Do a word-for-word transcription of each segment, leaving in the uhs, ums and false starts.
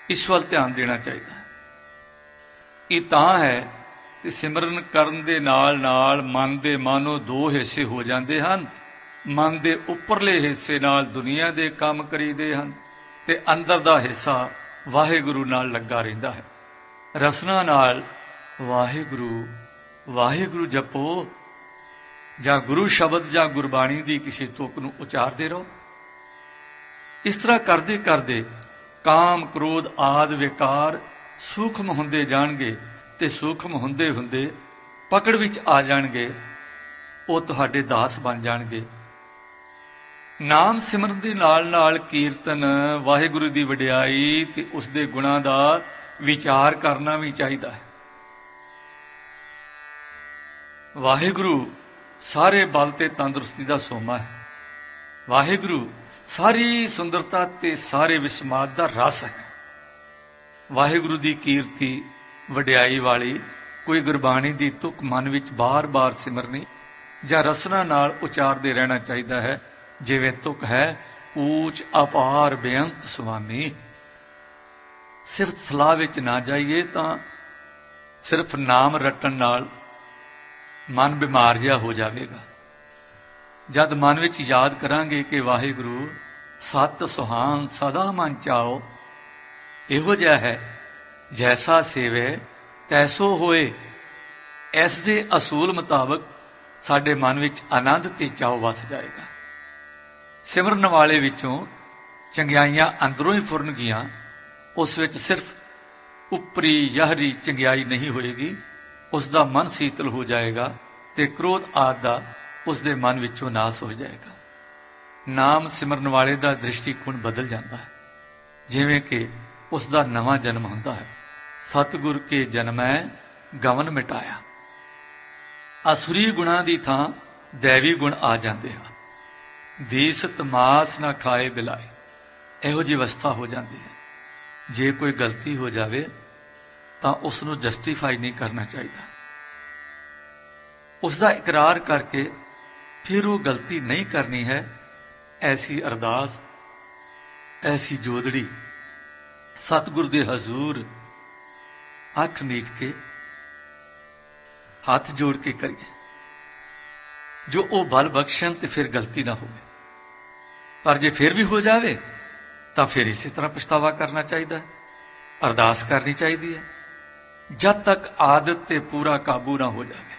इस वल ध्यान देना चाहिए। ये तां है कि सिमरन करन दे नाल नाल मन दे मानो दो हिस्से हो जाते हैं। मन दे उपरले हिस्से नाल दुनिया दे काम करीदे हैं ते अंदर दा हिस्सा वाहिगुरू नाल लगा रहिंदा है। रसना नाल वाहिगुरू वाहिगुरू जपो जां गुरु शब्द जां गुरबाणी दी किसी तुक नूं उचारदे रहो। इस तरह करदे करदे काम क्रोध आदि विकार सूक्ष्म हुंदे जाणगे ते सूक्ष्म हुंदे हुंदे पकड़ विच आ जाणगे, वो तुहाडे दास बन जाणगे। नाम सिमरन दे नाल नाल कीर्तन वाहिगुरू दी वडियाई ते उस दे गुणां दा विचार करना भी चाहिदा है। वाहिगुरू सारे बल ते तंदुरुस्ती दा सोमा है। वाहिगुरू सारी सुंदरता ते सारे विस्माद दा रस है। वाहिगुरू दी कीर्ति वडियाई वाली कोई गुरबाणी दी तुक मन विच बार बार सिमरनी जां रसना नाल उचारदे रहना चाहिदा है। जिवें तुक है ऊच अपार बेअंत सुआमी। सिर्फ सलाह विच ना जाइए तां सिर्फ नाम रटन नाल मन बीमार जिहा हो जाएगा। जद मन विच याद करांगे कि वाहिगुरू सत सुहान सदा मन चाओ, इहो जिहा है जैसा सेवे तैसो होए। इस दे असूल मुताबक साडे मन विच आनंद ते चाओ वस जाएगा। सिमरन वाले विचों चंगियाइयां अंदरों ही फुरनगियां, उस विच सिर्फ उपरी यहरी चंगियाई नहीं होएगी। उसका मन शीतल हो जाएगा ते क्रोध आदि दा उस दे मन विचों नाश हो जाएगा। नाम सिमरन वाले दा दृष्टिकोण बदल जाता है, जिवें कि उसका नवा जन्म होंदा है। सतगुर के जन्मै गवन मिटाया। असुरी गुणां दी थां दैवी गुण आ जाते हैं। दीसत मास ना खाए बिलाए, इहो जी अवस्था हो जाती है। जे कोई गलती हो जाए तो उसनूं जस्टिफाई नहीं करना चाहिए। उसका इकरार करके फिर वो गलती नहीं करनी है। ऐसी अरदास ऐसी जोदड़ी सतगुर दे हजूर अख नीच के हाथ जोड़ के करिए, जो वो बल बख्शन तो फिर गलती ना हो। पर जे फिर भी हो जाए तो फिर इसी तरह पछतावा करना चाहिए, अरदास करनी चाहिए है जब तक आदत ते पूरा काबू ना हो जाए।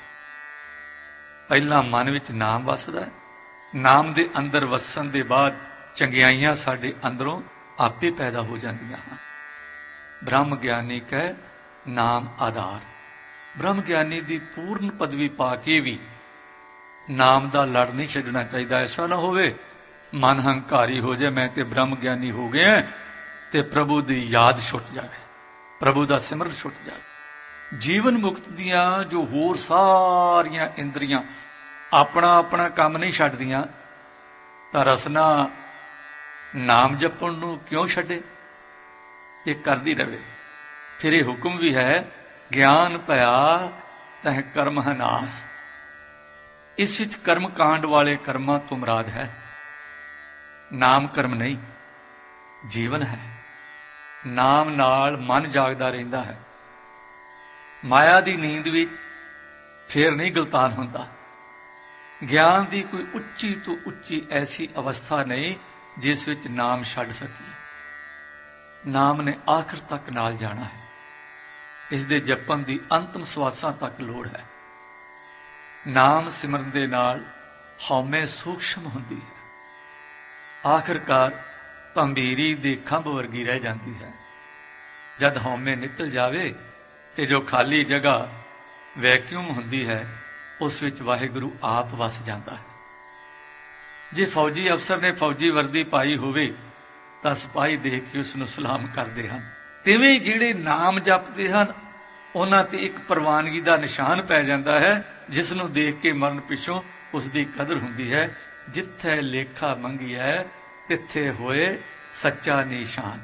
पहला मन विच नाम वसदा है, नाम दे अंदर वसन दे बाद चंगियाइयां साडे अंदरों आपे पैदा हो जांदियां हैं। ब्रह्म ज्ञानी कह नाम आधार। ब्रह्म ज्ञानी दी पूर्ण पदवी पा के भी नाम दा लड़ नहीं छड्डना चाहिए। ऐसा ना होवे मन हंकारी हो जाए, मैं ते ब्रह्म ज्ञानी हो गया ते प्रभु दी याद छुट जाए, प्रभु दा सिमरन छुट जाए। जीवन मुक्त दियां जो होर सारियां इंद्रियां अपना अपना काम नहीं छड्डदियां, तां रसना नाम जपण नूं क्यों छड्डे? ये करदी रहे। फिर ये हुक्म भी है ज्ञान भया तह कर्म हनास। इस विच कर्म कांड वाले कर्मां तो मुराद है नाम कर्म नहीं, जीवन है। नाम नाल मन जागदा रहिंदा है। माया दी नींद विच फिर नहीं गलतान होंदा। ज्ञान दी कोई उच्ची तो उच्ची ऐसी अवस्था नहीं जिस विच नाम छड्ड सकीए। नाम ने आखिर तक नाल जाना है। इस दे जपन दी अंतिम सवासां तक लोड़ है। नाम सिमरन दे नाल हौमे सूक्ष्म हुंदी है, आखिरकार भंबीरी दी खंभ वर्गी रह जाती है। जद हौमे निकल जावे ते जो खाली जगह वैक्यूम हुंदी है उस विच वाहिगुरू आप वस जाता है। जे फौजी अफसर ने फौजी वर्दी पाई होवे तां सिपाही देख के उसनूं सलाम करते हैं। तिवें जिहड़े नाम जपते हैं उन्हां ते एक प्रवानगी का निशान पै जाता है, जिसनूं देख के मरण पिछों उसकी कदर हुंदी है। जिथे लेखा मंगिया तिथे होए सच्चा निशान।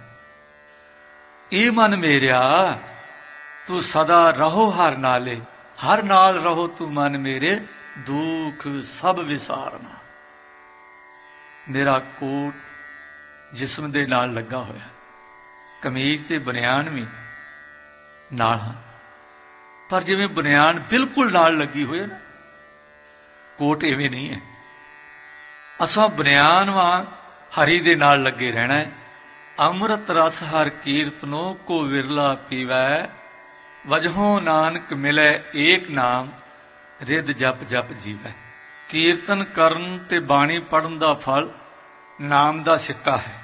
ए मन मेरिया तू सदा रहो हर नाले, हर नाल रहो तू मन मेरे, दुख सब विसारना। मेरा कोट जिस्म दे नाल लगा होया, ਕਮੀਜ਼ ਤੇ ਬਨਿਆਨ ਵੀ ਨਾਲ ਹਨ, ਪਰ ਜਿਵੇਂ ਬਨਿਆਨ ਬਿਲਕੁਲ ਨਾਲ ਲੱਗੀ ਹੋਈ ਹੈ ਨਾ, ਕੋਟ ਇਵੇਂ ਨਹੀਂ ਹੈ। ਅਸਾਂ ਬਨਿਆਨ ਵਾਂ ਹਰੀ ਦੇ ਨਾਲ ਲੱਗੇ ਰਹਿਣਾ ਹੈ। ਅੰਮ੍ਰਿਤ ਰਸ ਹਰ ਕੀਰਤਨੋ ਕੋ ਵਿਰਲਾ ਪੀਵੈ, ਵਜਹੋਂ ਨਾਨਕ ਮਿਲੈ ਏਕ ਨਾਮ, ਰਿੱਧ ਜਪ ਜਪ ਜੀਵੈ। ਕੀਰਤਨ ਕਰਨ ਤੇ ਬਾਣੀ ਪੜ੍ਹਨ ਦਾ ਫਲ ਨਾਮ ਦਾ ਸਿੱਕਾ ਹੈ।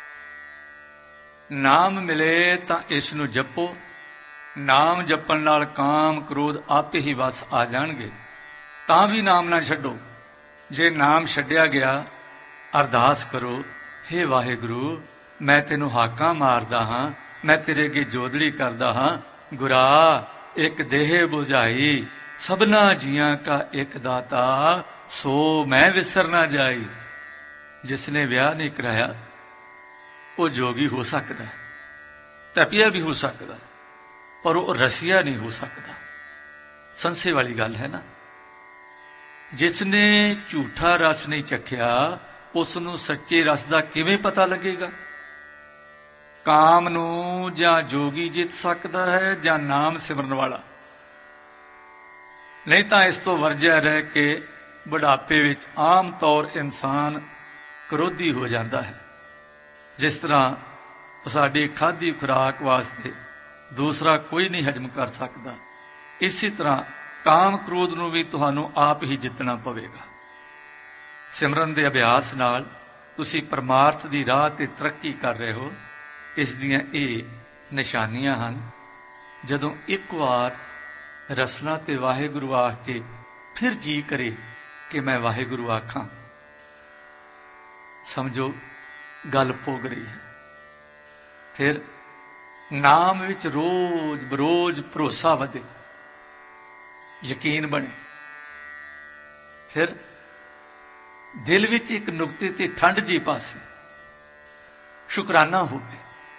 ਨਾਮ ਮਿਲੇ ਤਾਂ ਇਸ ਨੂੰ ਜਪੋ। ਨਾਮ ਜਪਣ ਨਾਲ ਕਾਮ ਕ੍ਰੋਧ ਆਪੇ ਹੀ ਵਸ ਆ ਜਾਣਗੇ। ਤਾਂ ਵੀ ਨਾਮ ਨਾ ਛੱਡੋ। ਜੇ ਨਾਮ ਛੱਡਿਆ ਗਿਆ, ਅਰਦਾਸ ਕਰੋ, ਹੇ ਵਾਹਿਗੁਰੂ, ਮੈਂ ਤੈਨੂੰ ਹਾਕਾਂ ਮਾਰਦਾ ਹਾਂ, ਮੈਂ ਤੇਰੇ ਅੱਗੇ ਜੋਦੜੀ ਕਰਦਾ ਹਾਂ। ਗੁਰਾ ਇੱਕ ਦੇਹ ਬੁਝਾਈ, ਸਭਨਾ ਜੀਆਂ ਕਾ ਇੱਕ ਦਾਤਾ, ਸੋ ਮੈਂ ਵਿਸਰ ਨਾ ਜਾਈ। ਜਿਸਨੇ ਵਿਆਹ ਨਹੀਂ ਕਰਾਇਆ ਉਹ ਜੋਗੀ ਹੋ ਸਕਦਾ, ਤਪੀਆ ਵੀ ਹੋ ਸਕਦਾ, ਪਰ ਉਹ ਰਸੀਆ ਨਹੀਂ ਹੋ ਸਕਦਾ। ਸੰਸੇ ਵਾਲੀ ਗੱਲ ਹੈ ਨਾ। ਜਿਸਨੇ ਝੂਠਾ ਰਸ ਨਹੀਂ ਚੱਖਿਆ, ਉਸ ਨੂੰ ਸੱਚੇ ਰਸ ਦਾ ਕਿਵੇਂ ਪਤਾ ਲੱਗੇਗਾ? ਕਾਮ ਨੂੰ ਜਾਂ ਜੋਗੀ ਜਿੱਤ ਸਕਦਾ ਹੈ ਜਾਂ ਨਾਮ ਸਿਮਰਨ ਵਾਲਾ, ਨਹੀਂ ਤਾਂ ਇਸ ਤੋਂ ਵਰਜਿਆ ਰਹਿ ਕੇ ਬੁਢਾਪੇ ਵਿੱਚ ਆਮ ਤੌਰ ਇਨਸਾਨ ਕਰੋਧੀ ਹੋ ਜਾਂਦਾ ਹੈ। ਜਿਸ ਤਰ੍ਹਾਂ ਸਾਡੀ ਖਾਧੀ ਖੁਰਾਕ ਵਾਸਤੇ ਦੂਸਰਾ ਕੋਈ ਨਹੀਂ ਹਜਮ ਕਰ ਸਕਦਾ, ਇਸੇ ਤਰ੍ਹਾਂ ਕਾਮ ਕ੍ਰੋਧ ਨੂੰ ਵੀ ਤੁਹਾਨੂੰ ਆਪ ਹੀ ਜਿੱਤਣਾ ਪਵੇਗਾ। ਸਿਮਰਨ ਦੇ ਅਭਿਆਸ ਨਾਲ ਤੁਸੀਂ ਪਰਮਾਰਥ ਦੀ ਰਾਹ ਤੇ ਤਰੱਕੀ ਕਰ ਰਹੇ ਹੋ। ਇਸ ਦੀਆਂ ਇਹ ਨਿਸ਼ਾਨੀਆਂ ਹਨ। ਜਦੋਂ ਇੱਕ ਵਾਰ ਰਸਨਾ ਤੇ ਵਾਹਿਗੁਰੂ ਆਖ ਕੇ ਫਿਰ ਜੀ ਕਰੇ ਕਿ ਮੈਂ ਵਾਹਿਗੁਰੂ ਆਖਾਂ, ਸਮਝੋ ਗੱਲ ਪੁੱਗ ਰਹੀ ਹੈ। ਫਿਰ ਨਾਮ ਵਿੱਚ ਰੋਜ਼ ਬਰੋਜ਼ ਭਰੋਸਾ ਵਧੇ, ਯਕੀਨ ਬਣੇ। ਫਿਰ ਦਿਲ ਵਿੱਚ ਇੱਕ ਨੁਕਤੇ ਤੇ ਠੰਡ ਜੀ ਪਾਸੇ, ਸ਼ੁਕਰਾਨਾ ਹੋਵੇ।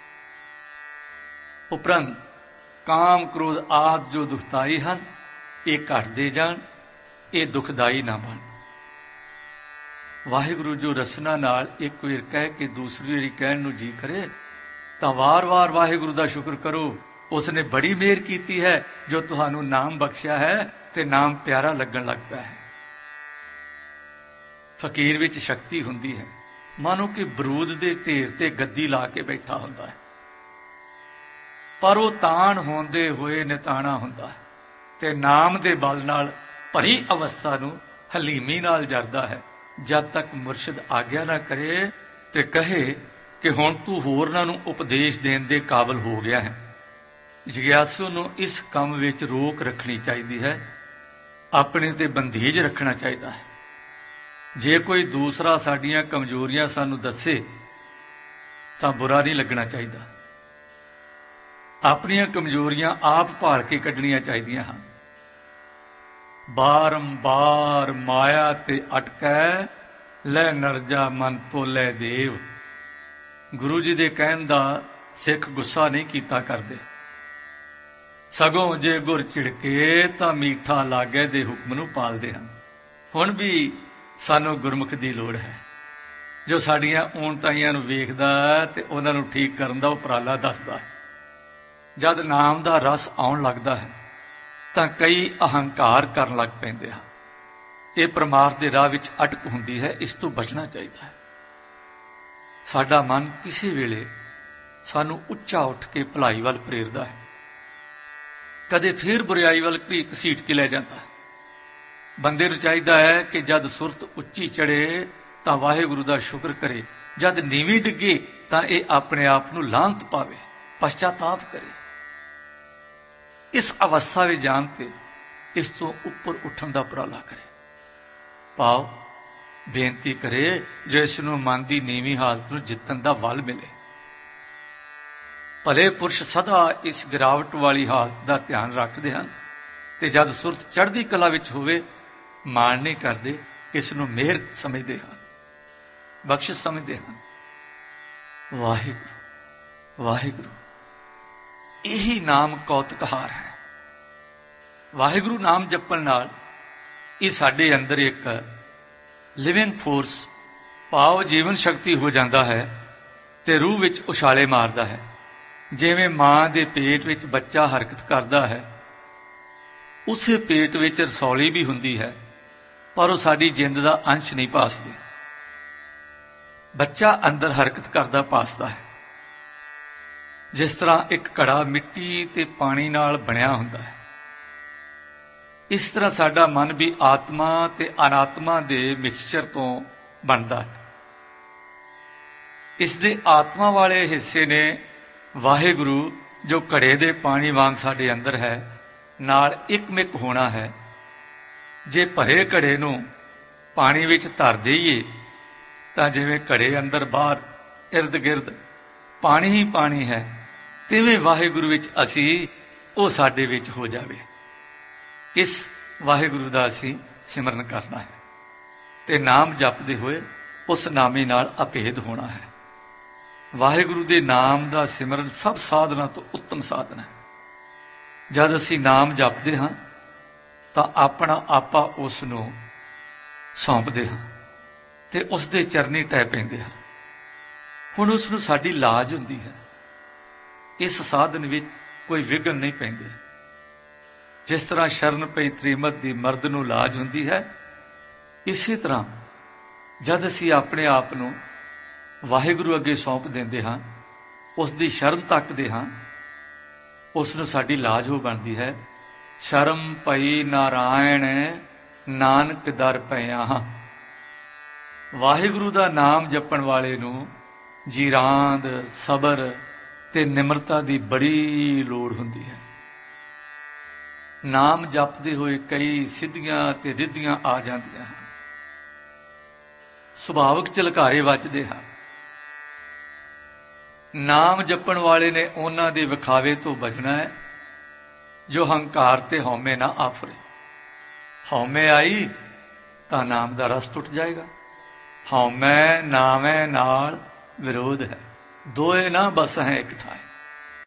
ਉਪਰੰਤ ਕਾਮ ਕ੍ਰੋਧ ਆਦਿ ਜੋ ਦੁਖਦਾਈ ਹਨ, ਇਹ ਘਟਦੇ ਜਾਣ, ਇਹ ਦੁਖਦਾਈ ਨਾ ਬਣ। ਵਾਹਿਗੁਰੂ ਜੋ ਰਸਨਾ ਨਾਲ ਇੱਕ ਵਾਰ ਕਹਿ ਕੇ ਦੂਸਰੀ ਵਾਰੀ ਕਹਿਣ ਨੂੰ ਜੀ ਕਰੇ, ਤਾਂ ਵਾਰ-ਵਾਰ ਵਾਹਿਗੁਰੂ ਦਾ ਸ਼ੁਕਰ ਕਰੋ। ਉਸ ਨੇ ਬੜੀ ਮਿਹਰ ਕੀਤੀ ਹੈ ਜੋ ਤੁਹਾਨੂੰ ਨਾਮ ਬਖਸ਼ਿਆ ਹੈ ਤੇ ਨਾਮ ਪਿਆਰਾ ਲੱਗਣ ਲੱਗ ਪਿਆ ਹੈ। ਫਕੀਰ ਵਿੱਚ ਸ਼ਕਤੀ ਹੁੰਦੀ ਹੈ, ਮਾਨੋ ਕਿ ਬਰੂਦ ਦੇ ਢੇਰ ਤੇ ਗੱਦੀ ਲਾ ਕੇ ਬੈਠਾ ਹੁੰਦਾ ਹੈ, ਪਰ ਉਹ ਤਾਣ ਹੁੰਦੇ ਹੋਏ ਨਿਤਾਣਾ ਹੁੰਦਾ ਹੈ ਤੇ ਨਾਮ ਦੇ ਬਲ ਨਾਲ ਭਰੀ ਅਵਸਥਾ ਨੂੰ ਹਲੀਮੀ ਨਾਲ ਜਰਦਾ ਹੈ, ਜਦ ਤੱਕ ਮੁਰਸ਼ਿਦ ਆਗਿਆ ਨਾ ਕਰੇ ਤੇ ਕਹੇ ਕਿ ਹੁਣ ਤੂੰ ਹੋਰਨਾਂ ਨੂੰ ਉਪਦੇਸ਼ ਦੇਣ ਦੇ ਕਾਬਲ ਹੋ ਗਿਆ ਹੈ। ਜਿਗਿਆਸੂ ਨੂੰ ਇਸ ਕੰਮ ਵਿੱਚ ਰੋਕ ਰੱਖਣੀ ਚਾਹੀਦੀ ਹੈ, ਆਪਣੇ ਤੇ ਬੰਧੇਜ ਰੱਖਣਾ ਚਾਹੀਦਾ ਹੈ। ਜੇ ਕੋਈ ਦੂਸਰਾ ਸਾਡੀਆਂ ਕਮਜ਼ੋਰੀਆਂ ਸਾਨੂੰ ਦੱਸੇ ਤਾਂ ਬੁਰਾ ਨਹੀਂ ਲੱਗਣਾ ਚਾਹੀਦਾ। ਆਪਣੀਆਂ ਕਮਜ਼ੋਰੀਆਂ ਆਪ ਭਾਲ ਕੇ ਕੱਢਣੀਆਂ ਚਾਹੀਦੀਆਂ ਹਨ। ਬਾਰੰਬਾਰ ਮਾਇਆ ਤੇ ਅਟਕੈ, ਲੈ ਨਰਜਾ ਮਨ ਤੋਲੇ ਦੇਵ। ਗੁਰੂ ਜੀ ਦੇ ਕਹਿਣ ਦਾ ਸਿੱਖ ਗੁੱਸਾ ਨਹੀਂ ਕੀਤਾ ਕਰਦੇ, ਸਗੋਂ ਜੇ ਗੁਰ ਝਿੜਕੇ ਤਾਂ ਮੀਠਾ ਲਾਗੇ ਦੇ ਹੁਕਮ ਨੂੰ ਪਾਲਦੇ ਹਨ। ਹੁਣ ਵੀ ਸਾਨੂੰ ਗੁਰਮੁਖ ਦੀ ਲੋੜ ਹੈ, ਜੋ ਸਾਡੀਆਂ ਊਣਤਾਈਆਂ ਨੂੰ ਵੇਖਦਾ ਤੇ ਉਹਨਾਂ ਨੂੰ ਠੀਕ ਕਰਨ ਦਾ ਉਪਰਾਲਾ ਦੱਸਦਾ ਹੈ। ਜਦ ਨਾਮ ਦਾ ਰਸ ਆਉਣ ਲੱਗਦਾ ਹੈ ਤਾਂ ਕਈ ਅਹੰਕਾਰ ਕਰਨ ਲੱਗ ਪੈਂਦੇ ਹਨ। ਇਹ ਪਰਮਾਰਥ ਦੇ ਰਾਹ ਵਿੱਚ ਅਟਕ ਹੁੰਦੀ ਹੈ, ਇਸ ਤੋਂ ਬਚਣਾ ਚਾਹੀਦਾ ਹੈ। ਸਾਡਾ ਮਨ ਕਿਸੇ ਵੇਲੇ ਸਾਨੂੰ ਉੱਚਾ ਉੱਠ ਕੇ ਭਲਾਈ ਵੱਲ ਪ੍ਰੇਰਦਾ ਹੈ, ਕਦੇ ਫਿਰ ਬੁਰਾਈ ਵੱਲ ਘਸੀਟ ਕੇ ਲੈ ਜਾਂਦਾ ਹੈ। ਬੰਦੇ ਨੂੰ ਚਾਹੀਦਾ ਹੈ ਕਿ ਜਦ ਸੁਰਤ ਉੱਚੀ ਚੜੇ ਤਾਂ ਵਾਹਿਗੁਰੂ ਦਾ ਸ਼ੁਕਰ ਕਰੇ, ਜਦ ਨੀਵੀਂ ਡਿੱਗੇ ਤਾਂ ਇਹ ਆਪਣੇ ਆਪ ਨੂੰ ਲਾਂਤ ਪਾਵੇ, ਪਛਤਾਤਾਪ ਕਰੇ। ਇਸ ਅਵਸਥਾ ਵਿੱਚ ਜਾਣ ਤੇ ਇਸ ਤੋਂ ਉੱਪਰ ਉੱਠਣ ਦਾ ਉਪਰਾਲਾ ਕਰੇ। ਪਾਓ ਬੇਨਤੀ ਕਰੇ ਜੋ ਇਸ ਨੂੰ ਮਨ ਦੀ ਨੀਵੀਂ ਹਾਲਤ ਨੂੰ ਜਿੱਤਣ ਦਾ ਵੱਲ ਮਿਲੇ। ਭਲੇ ਪੁਰਸ਼ ਸਦਾ ਇਸ ਗਿਰਾਵਟ ਵਾਲੀ ਹਾਲਤ ਦਾ ਧਿਆਨ ਰੱਖਦੇ ਹਨ ਤੇ ਜਦ ਸੁਰਤ ਚੜ੍ਹਦੀ ਕਲਾ ਵਿੱਚ ਹੋਵੇ ਮਾਣ ਨਹੀਂ ਕਰਦੇ, ਇਸ ਨੂੰ ਮਿਹਰ ਸਮਝਦੇ ਹਨ, ਬਖਸ਼ਿਸ਼ ਸਮਝਦੇ ਹਨ। ਵਾਹਿਗੁਰੂ ਵਾਹਿਗੁਰੂ ਇਹੀ ਨਾਮ ਕੌਤਕਹਾਰ ਹੈ। ਵਾਹਿਗੁਰੂ ਨਾਮ ਜਪਣ ਨਾਲ ਇਹ ਸਾਡੇ ਅੰਦਰ ਇੱਕ ਲਿਵਿੰਗ ਫੋਰਸ ਭਾਵ ਜੀਵਨ ਸ਼ਕਤੀ ਹੋ ਜਾਂਦਾ ਹੈ ਤੇ ਰੂਹ ਵਿੱਚ ਉਛਾਲੇ ਮਾਰਦਾ ਹੈ। ਜਿਵੇਂ ਮਾਂ ਦੇ ਪੇਟ ਵਿੱਚ ਬੱਚਾ ਹਰਕਤ ਕਰਦਾ ਹੈ, ਉਸੇ ਪੇਟ ਵਿੱਚ ਰਸੌਲੀ ਵੀ ਹੁੰਦੀ ਹੈ, ਪਰ ਉਹ ਸਾਡੀ ਜਿੰਦ ਦਾ ਅੰਸ਼ ਨਹੀਂ ਭਾਸਦੀ। ਬੱਚਾ ਅੰਦਰ ਹਰਕਤ ਕਰਦਾ ਭਾਸਦਾ ਹੈ। ਜਿਸ ਤਰ੍ਹਾਂ ਇੱਕ ਘੜਾ ਮਿੱਟੀ ਤੇ ਪਾਣੀ ਨਾਲ ਬਣਿਆ ਹੁੰਦਾ ਹੈ, ਇਸ ਤਰ੍ਹਾਂ ਸਾਡਾ ਮਨ ਵੀ ਆਤਮਾ ਤੇ ਅਨਾਤਮਾ ਦੇ ਮਿਕਸਚਰ ਤੋਂ ਬਣਦਾ ਹੈ। ਇਸ ਦੇ ਆਤਮਾ ਵਾਲੇ ਹਿੱਸੇ ਨੇ ਵਾਹਿਗੁਰੂ, ਜੋ ਘੜੇ ਦੇ ਪਾਣੀ ਵਾਂਗ ਸਾਡੇ ਅੰਦਰ ਹੈ, ਨਾਲ ਇੱਕਮਿਕ ਹੋਣਾ ਹੈ। ਜੇ ਭਰੇ ਘੜੇ ਨੂੰ ਪਾਣੀ ਵਿੱਚ ਧਰ ਦੇਈਏ ਤਾਂ ਜਿਵੇਂ ਘੜੇ ਅੰਦਰ ਬਾਹਰ ਇਰਦ ਗਿਰਦ ਪਾਣੀ ਹੀ ਪਾਣੀ ਹੈ, ਤਿਵੇਂ ਵਾਹਿਗੁਰੂ ਵਿੱਚ ਅਸੀਂ, ਉਹ ਸਾਡੇ ਵਿੱਚ ਹੋ ਜਾਵੇ। ਇਸ ਵਾਹਿਗੁਰੂ ਦਾ ਅਸੀਂ ਸਿਮਰਨ ਕਰਨਾ ਹੈ ਤੇ ਨਾਮ ਜਪਦੇ ਹੋਏ ਉਸ ਨਾਮੀ ਨਾਲ ਅਭੇਦ ਹੋਣਾ ਹੈ। ਵਾਹਿਗੁਰੂ ਦੇ ਨਾਮ ਦਾ ਸਿਮਰਨ ਸਭ ਸਾਧਨਾ ਤੋਂ ਉੱਤਮ ਸਾਧਨ ਹੈ। ਜਦ ਅਸੀਂ ਨਾਮ ਜਪਦੇ ਹਾਂ ਤਾਂ ਆਪਣਾ ਆਪਾ ਉਸ ਨੂੰ ਸੌਂਪਦੇ ਹਾਂ ਤੇ ਉਸ ਦੇ ਚਰਨੀ ਟਹਿ ਪੈਂਦੇ ਹਾਂ। ਹੁਣ ਉਸ ਨੂੰ ਸਾਡੀ ਲਾਜ ਹੁੰਦੀ ਹੈ। ਇਸ ਸਾਧਨ ਵਿੱਚ ਕੋਈ ਵਿਘਨ ਨਹੀਂ ਪੈਂਦੇ। ਜਿਸ ਤਰ੍ਹਾਂ ਸ਼ਰਨ ਪਈ ਤ੍ਰੀਮਤ ਦੀ ਮਰਦ ਨੂੰ ਲਾਜ ਹੁੰਦੀ ਹੈ, ਇਸੇ ਤਰ੍ਹਾਂ ਜਦ ਅਸੀਂ ਆਪਣੇ ਆਪ ਨੂੰ ਵਾਹਿਗੁਰੂ ਅੱਗੇ ਸੌਂਪ ਦਿੰਦੇ ਹਾਂ, ਉਸ ਦੀ ਸ਼ਰਨ ਤੱਕਦੇ ਹਾਂ, ਉਸ ਨੂੰ ਸਾਡੀ ਲਾਜ ਹੋ ਬਣਦੀ ਹੈ। ਸ਼ਰਮ ਪਈ ਨਾਰਾਇਣ ਨਾਨਕ ਦਰ ਪਿਆ। ਵਾਹਿਗੁਰੂ ਦਾ ਨਾਮ ਜਪਣ ਵਾਲੇ ਨੂੰ ਜੀਰਾਂਦ, ਸਬਰ ਤੇ ਨਿਮਰਤਾ ਦੀ ਬੜੀ ਲੋੜ ਹੁੰਦੀ ਹੈ। ਨਾਮ ਜਪਦੇ ਹੋਏ ਕਈ ਸਿੱਧੀਆਂ ਤੇ ਰਿੱਧੀਆਂ ਆ ਜਾਂਦੀਆਂ ਹਨ। ਸੁਭਾਵਿਕ ਝਲਕਾਰੇ ਵੱਜਦੇ ਹਨ। ਨਾਮ ਜਪਣ ਵਾਲੇ ਨੇ ਉਹਨਾਂ ਦੇ ਵਿਖਾਵੇ ਤੋਂ ਬਚਣਾ ਹੈ ਜੋ ਹੰਕਾਰ ਤੇ ਹਉਮੈ ਨਾ ਆਫਰੇ। ਹਉਮੈ ਆਈ ਤਾਂ ਨਾਮ ਦਾ ਰਸ ਟੁੱਟ ਜਾਏਗਾ। ਹਉਮੈ ਨਾਮੈ ਨਾਲ ਵਿਰੋਧ ਹੈ, ਦੋਏ ਨਾ ਬਸ ਹੈ ਇੱਕ ਠਾਏ।